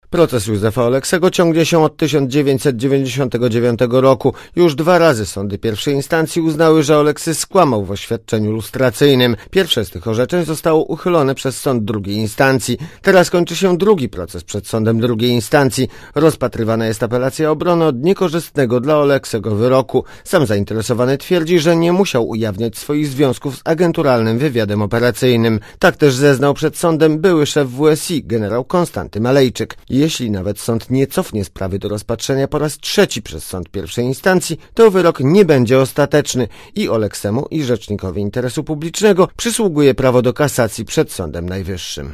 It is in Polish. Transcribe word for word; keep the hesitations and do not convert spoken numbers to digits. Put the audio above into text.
Proces Józefa Oleksego ciągnie się od tysiąc dziewięćset dziewięćdziesiątego dziewiątego roku. Już dwa razy sądy pierwszej instancji uznały, że Oleksy skłamał w oświadczeniu lustracyjnym. Pierwsze z tych orzeczeń zostało uchylone przez sąd drugiej instancji. Teraz kończy się drugi proces przed sądem drugiej instancji. Rozpatrywana jest apelacja obrony od niekorzystnego dla Oleksego wyroku. Sam zainteresowany twierdzi, że nie musiał ujawniać swoich związków z agenturalnym wywiadem operacyjnym. Tak też zeznał przed sądem były szef W S I, generał Konstanty Malejczyk. Jeśli nawet sąd nie cofnie sprawy do rozpatrzenia po raz trzeci przez sąd pierwszej instancji, to wyrok nie będzie ostateczny i Oleksemu i Rzecznikowi Interesu Publicznego przysługuje prawo do kasacji przed Sądem Najwyższym.